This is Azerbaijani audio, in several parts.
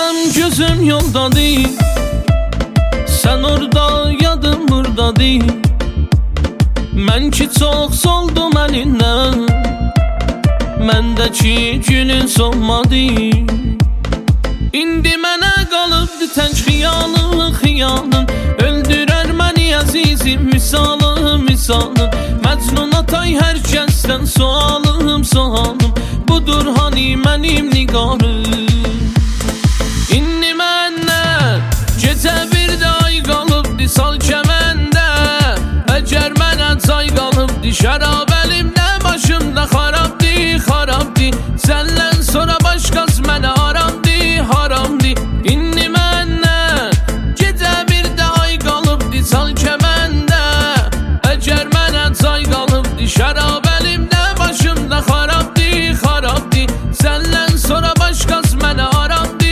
Benim gözüm yolda değil, sen orada yadım burada değil. Mən ki çox soldum əlindən, məndəki gülün solmadı. İndi mənə qalıbdı tənc xiyalın, öldürər məni əzizim misalım. Məcnun atay hər kəsdən sualım, budur hani mənim nigarım. İndi məndən gecə bir də ay qalıbdı sal kəməndə, əgər mənə çay qalıbdı şərab əlimdə, başımda xarabdi. Səndən sonra başqası mənə haramdi. İndi məndən gecə bir də ay qalıbdı sal kəməndə, əgər mənə çay qalıbdı şərab əlimdə, başımda xarabdi. Səndən sonra başqası mənə haramdi.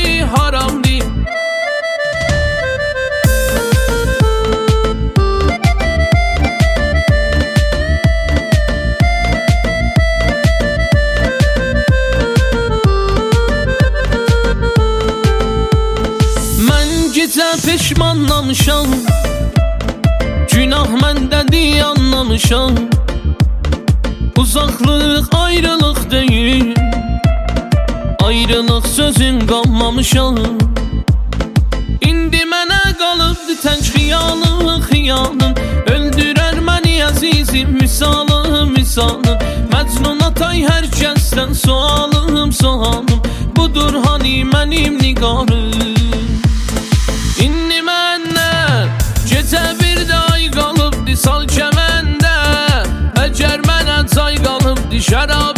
Gecə peşmanlamışam, günah məndədir anlamışam. Uzaqlıq ayrılıq deyil, ayrılıq sözün qalmamışam. İndi mənə qalıbdı tənc xiyalın, öldürər məni əzizim misalım. Məcnun atay hər kəsdən sualım, budur hani mənim nigarım. İndi məndən gecə bir də ay qalıbdı sal kəməndə, əgər mənə çay qalıbdı şərab